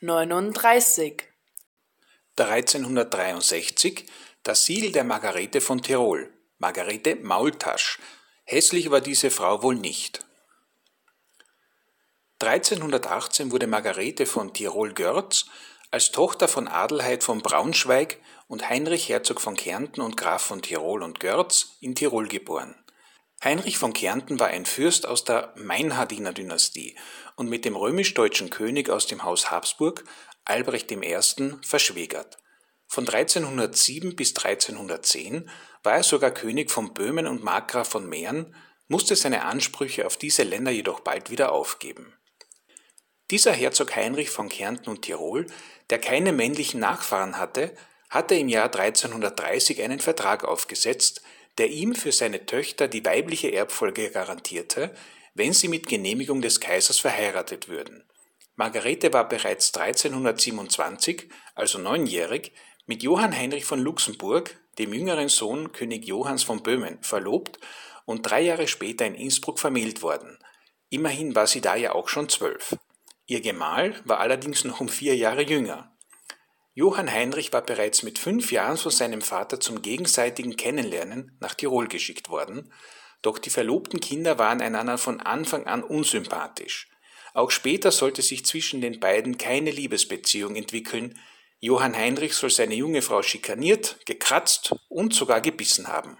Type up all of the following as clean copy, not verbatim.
39. 1363 das Siegel der Margarete von Tirol, Margarete Maultasch. Hässlich war diese Frau wohl nicht. 1318 wurde Margarete von Tirol-Görz als Tochter von Adelheid von Braunschweig und Heinrich Herzog von Kärnten und Graf von Tirol und Görz in Tirol geboren. Heinrich von Kärnten war ein Fürst aus der Meinhardiner Dynastie und mit dem römisch-deutschen König aus dem Haus Habsburg, Albrecht I., verschwägert. Von 1307 bis 1310 war er sogar König von Böhmen und Markgraf von Mähren, musste seine Ansprüche auf diese Länder jedoch bald wieder aufgeben. Dieser Herzog Heinrich von Kärnten und Tirol, der keine männlichen Nachfahren hatte im Jahr 1330 einen Vertrag aufgesetzt, der ihm für seine Töchter die weibliche Erbfolge garantierte, wenn sie mit Genehmigung des Kaisers verheiratet würden. Margarete war bereits 1327, also 9-jährig, mit Johann Heinrich von Luxemburg, dem jüngeren Sohn König Johanns von Böhmen, verlobt und 3 Jahre später in Innsbruck vermählt worden. Immerhin war sie da ja auch schon 12. Ihr Gemahl war allerdings noch um 4 Jahre jünger. Johann Heinrich war bereits mit 5 Jahren von seinem Vater zum gegenseitigen Kennenlernen nach Tirol geschickt worden, doch die verlobten Kinder waren einander von Anfang an unsympathisch. Auch später sollte sich zwischen den beiden keine Liebesbeziehung entwickeln. Johann Heinrich soll seine junge Frau schikaniert, gekratzt und sogar gebissen haben.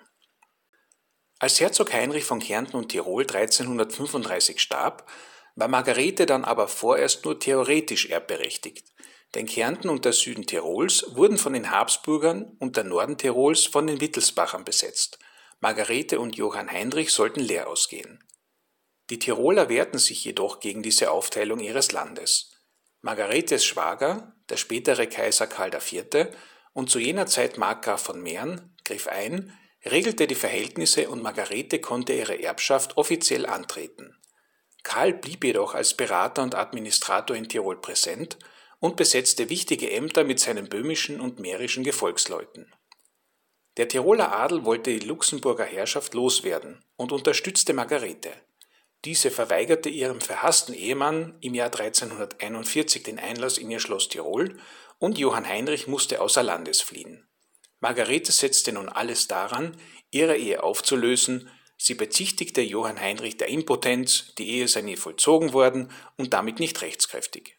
Als Herzog Heinrich von Kärnten und Tirol 1335 starb, war Margarete dann aber vorerst nur theoretisch erbberechtigt, denn Kärnten und der Süden Tirols wurden von den Habsburgern und der Norden Tirols von den Wittelsbachern besetzt. Margarete und Johann Heinrich sollten leer ausgehen. Die Tiroler wehrten sich jedoch gegen diese Aufteilung ihres Landes. Margaretes Schwager, der spätere Kaiser Karl IV. Und zu jener Zeit Markgraf von Mähren, griff ein, regelte die Verhältnisse und Margarete konnte ihre Erbschaft offiziell antreten. Karl blieb jedoch als Berater und Administrator in Tirol präsent und besetzte wichtige Ämter mit seinen böhmischen und mährischen Gefolgsleuten. Der Tiroler Adel wollte die Luxemburger Herrschaft loswerden und unterstützte Margarete. Diese verweigerte ihrem verhassten Ehemann im Jahr 1341 den Einlass in ihr Schloss Tirol und Johann Heinrich musste außer Landes fliehen. Margarete setzte nun alles daran, ihre Ehe aufzulösen. Sie bezichtigte Johann Heinrich der Impotenz, die Ehe sei nie vollzogen worden und damit nicht rechtskräftig.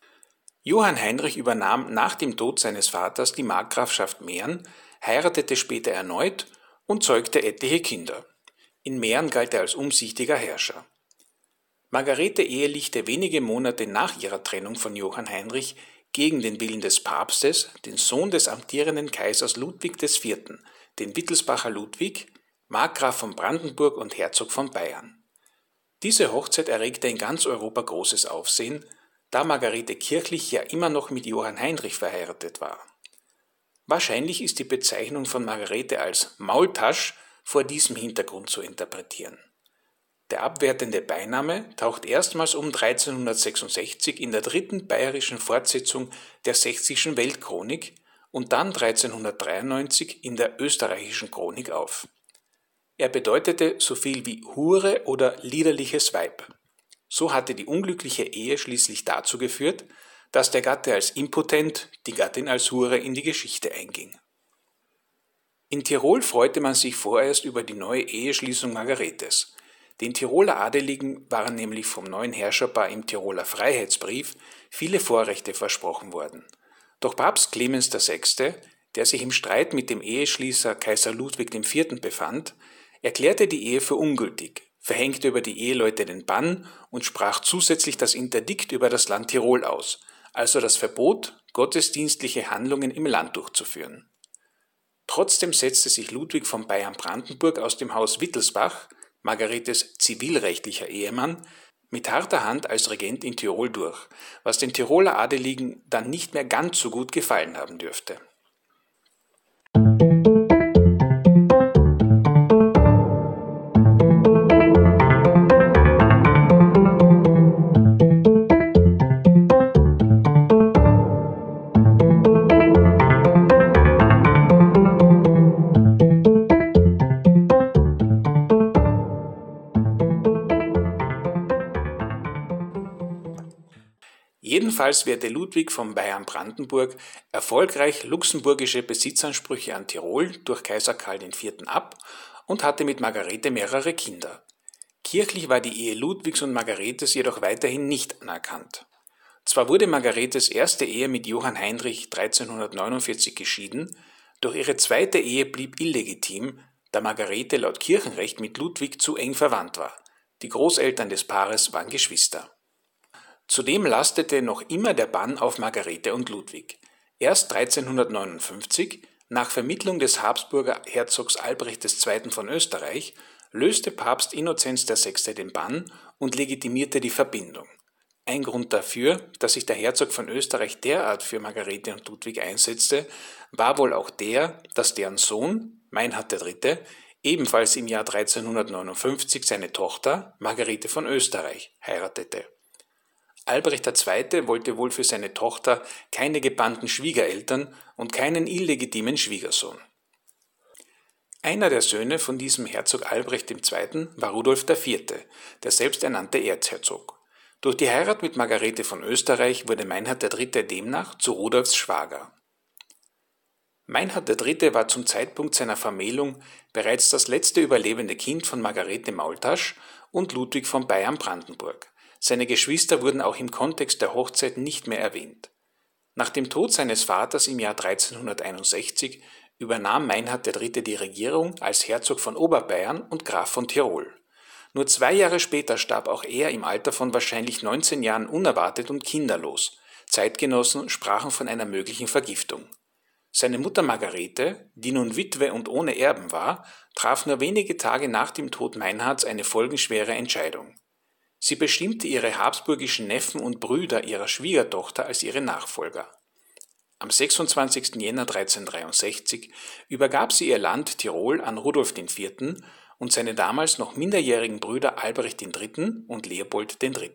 Johann Heinrich übernahm nach dem Tod seines Vaters die Markgrafschaft Mähren, heiratete später erneut und zeugte etliche Kinder. In Mähren galt er als umsichtiger Herrscher. Margarete ehelichte wenige Monate nach ihrer Trennung von Johann Heinrich gegen den Willen des Papstes den Sohn des amtierenden Kaisers Ludwig IV., den Wittelsbacher Ludwig, Markgraf von Brandenburg und Herzog von Bayern. Diese Hochzeit erregte in ganz Europa großes Aufsehen, da Margarete kirchlich ja immer noch mit Johann Heinrich verheiratet war. Wahrscheinlich ist die Bezeichnung von Margarete als Maultasch vor diesem Hintergrund zu interpretieren. Der abwertende Beiname taucht erstmals um 1366 in der 3. bayerischen Fortsetzung der Sächsischen Weltchronik und dann 1393 in der österreichischen Chronik auf. Er bedeutete so viel wie Hure oder liederliches Weib. So hatte die unglückliche Ehe schließlich dazu geführt, dass der Gatte als impotent, die Gattin als Hure in die Geschichte einging. In Tirol freute man sich vorerst über die neue Eheschließung Margaretes. Den Tiroler Adeligen waren nämlich vom neuen Herrscherpaar im Tiroler Freiheitsbrief viele Vorrechte versprochen worden. Doch Papst Clemens VI., der sich im Streit mit dem Eheschließer Kaiser Ludwig IV. Befand, erklärte die Ehe für ungültig, verhängte über die Eheleute den Bann und sprach zusätzlich das Interdikt über das Land Tirol aus, also das Verbot, gottesdienstliche Handlungen im Land durchzuführen. Trotzdem setzte sich Ludwig von Bayern-Brandenburg aus dem Haus Wittelsbach, Margaretes zivilrechtlicher Ehemann, mit harter Hand als Regent in Tirol durch, was den Tiroler Adeligen dann nicht mehr ganz so gut gefallen haben dürfte. Ebenfalls wehrte Ludwig von Bayern-Brandenburg erfolgreich luxemburgische Besitzansprüche an Tirol durch Kaiser Karl IV. Ab und hatte mit Margarete mehrere Kinder. Kirchlich war die Ehe Ludwigs und Margaretes jedoch weiterhin nicht anerkannt. Zwar wurde Margaretes erste Ehe mit Johann Heinrich 1349 geschieden, doch ihre zweite Ehe blieb illegitim, da Margarete laut Kirchenrecht mit Ludwig zu eng verwandt war. Die Großeltern des Paares waren Geschwister. Zudem lastete noch immer der Bann auf Margarete und Ludwig. Erst 1359, nach Vermittlung des Habsburger Herzogs Albrecht II. Von Österreich, löste Papst Innozenz VI. Den Bann und legitimierte die Verbindung. Ein Grund dafür, dass sich der Herzog von Österreich derart für Margarete und Ludwig einsetzte, war wohl auch der, dass deren Sohn, Meinhard III., ebenfalls im Jahr 1359 seine Tochter, Margarete von Österreich, heiratete. Albrecht II. Wollte wohl für seine Tochter keine gebannten Schwiegereltern und keinen illegitimen Schwiegersohn. Einer der Söhne von diesem Herzog Albrecht II. War Rudolf IV., der selbsternannte Erzherzog. Durch die Heirat mit Margarete von Österreich wurde Meinhard III. Demnach zu Rudolfs Schwager. Meinhard III. War zum Zeitpunkt seiner Vermählung bereits das letzte überlebende Kind von Margarete Maultasch und Ludwig von Bayern-Brandenburg. Seine Geschwister wurden auch im Kontext der Hochzeit nicht mehr erwähnt. Nach dem Tod seines Vaters im Jahr 1361 übernahm Meinhard III. Die Regierung als Herzog von Oberbayern und Graf von Tirol. Nur 2 Jahre später starb auch er im Alter von wahrscheinlich 19 Jahren unerwartet und kinderlos. Zeitgenossen sprachen von einer möglichen Vergiftung. Seine Mutter Margarete, die nun Witwe und ohne Erben war, traf nur wenige Tage nach dem Tod Meinhards eine folgenschwere Entscheidung. Sie bestimmte ihre habsburgischen Neffen und Brüder ihrer Schwiegertochter als ihre Nachfolger. Am 26. Jänner 1363 übergab sie ihr Land Tirol an Rudolf IV. Und seine damals noch minderjährigen Brüder Albrecht III. Und Leopold III.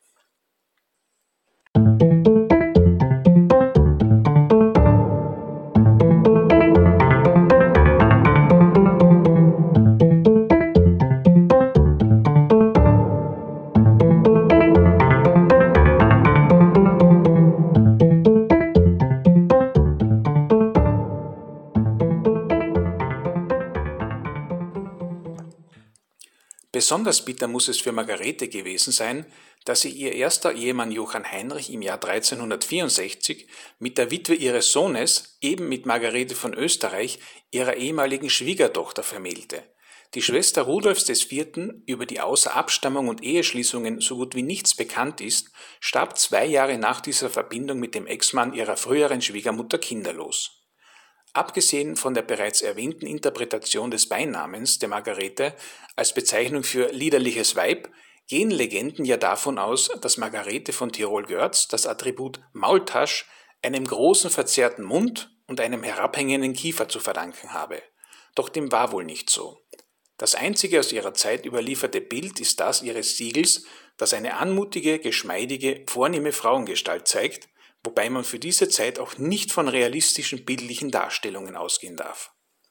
Besonders bitter muss es für Margarete gewesen sein, dass sie ihr erster Ehemann Johann Heinrich im Jahr 1364 mit der Witwe ihres Sohnes, eben mit Margarete von Österreich, ihrer ehemaligen Schwiegertochter vermählte. Die Schwester Rudolfs IV., über die außer Abstammung und Eheschließungen so gut wie nichts bekannt ist, starb 2 Jahre nach dieser Verbindung mit dem Ex-Mann ihrer früheren Schwiegermutter kinderlos. Abgesehen von der bereits erwähnten Interpretation des Beinamens der Margarete als Bezeichnung für liederliches Weib, gehen Legenden ja davon aus, dass Margarete von Tirol-Görz das Attribut Maultasch einem großen verzerrten Mund und einem herabhängenden Kiefer zu verdanken habe. Doch dem war wohl nicht so. Das einzige aus ihrer Zeit überlieferte Bild ist das ihres Siegels, das eine anmutige, geschmeidige, vornehme Frauengestalt zeigt, wobei man für diese Zeit auch nicht von realistischen bildlichen Darstellungen ausgehen darf.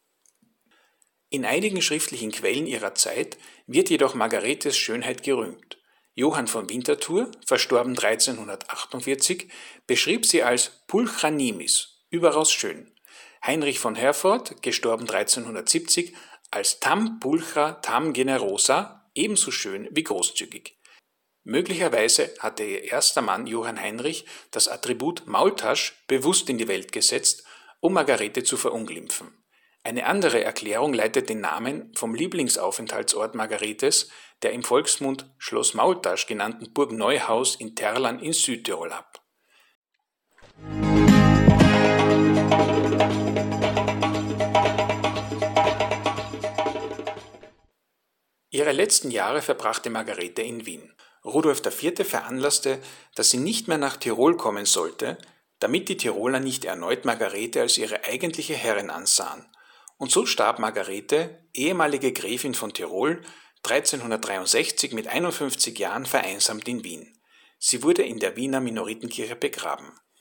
In einigen schriftlichen Quellen ihrer Zeit wird jedoch Margaretes Schönheit gerühmt. Johann von Winterthur, verstorben 1348, beschrieb sie als pulchra nimis, überaus schön. Heinrich von Herford, gestorben 1370, als tam pulchra tam generosa, ebenso schön wie großzügig. Möglicherweise hatte ihr erster Mann Johann Heinrich das Attribut Maultasch bewusst in die Welt gesetzt, um Margarete zu verunglimpfen. Eine andere Erklärung leitet den Namen vom Lieblingsaufenthaltsort Margaretes, der im Volksmund Schloss Maultasch genannten Burg Neuhaus in Terlan in Südtirol ab. Ihre letzten Jahre verbrachte Margarete in Wien. Rudolf IV. Veranlasste, dass sie nicht mehr nach Tirol kommen sollte, damit die Tiroler nicht erneut Margarete als ihre eigentliche Herrin ansahen. Und so starb Margarete, ehemalige Gräfin von Tirol, 1363 mit 51 Jahren vereinsamt in Wien. Sie wurde in der Wiener Minoritenkirche begraben.